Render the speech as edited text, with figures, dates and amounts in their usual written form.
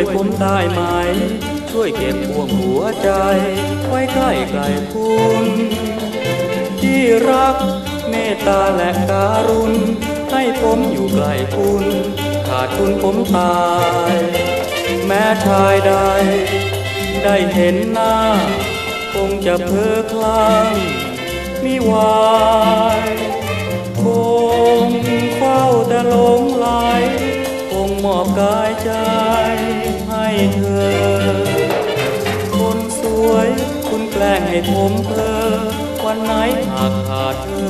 ผมได้ไหมช่วยเก็บห่วงหัวใจไว้ใกล้ใกล้คุณที่รักเมตตาและการุณให้ผมอยู่ใกล้คุณขาดคุณผมตายแม้ชายใดได้เห็นหน้าคงจะเพ้อคลั่งมิวายคงเฝ้าแต่หลงไหลคงมอบกายใจให้เธอคนสวยคุณแกล้งให้ผมเพ้อวันไหนหากขาดเธอ